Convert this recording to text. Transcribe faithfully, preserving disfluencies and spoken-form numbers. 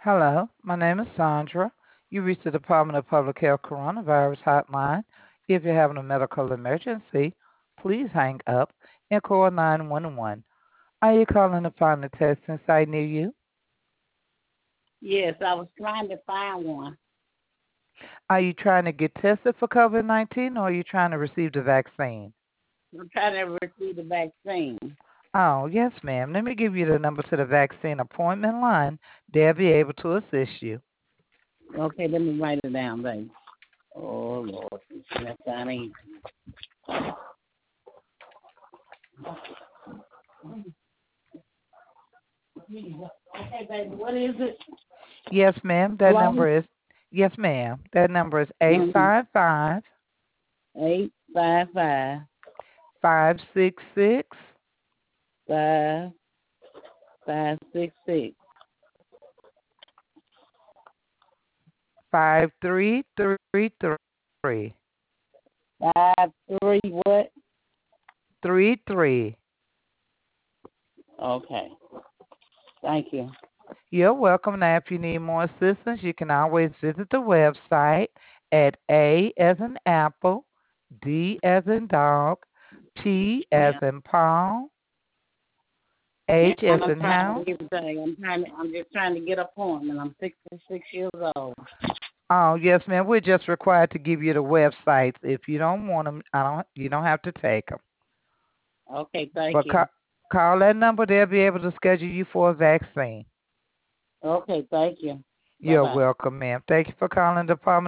Hello, my name is Sandra. You reached the Department of Public Health Coronavirus Hotline. If you're having a medical emergency, please hang up and call nine one one. Are you calling to find a testing site near you? Yes, I was trying to find one. Are you trying to get tested for COVID nineteen or are you trying to receive the vaccine? I'm trying to receive the vaccine. Oh, yes, ma'am. Let me give you the number to the vaccine appointment line. They'll be able to assist you. Okay, let me write it down, baby. Oh, Lord. That's not easy. Okay, baby, what is it? Yes, ma'am. That Hello? number is yes, ma'am. That number is eight Mm-hmm. five five eight five five five six six five five six six five three three three five three what? three three. Okay. Thank you. You're welcome. Now, if you need more assistance, you can always visit the website at A as in apple, D as in dog, P as Yeah. in Paul, Yeah, H as I'm in trying to house. get everything. I'm trying to, I'm just trying to get an appointment. I'm sixty-six years old. Oh, yes, ma'am. We're just required to give you the websites. If you don't want them, I don't. You don't have to take them. Okay, thank But you. call, call that number. They'll be able to schedule you for a vaccine. Okay, thank you. Bye You're bye. welcome, ma'am. Thank you for calling the Department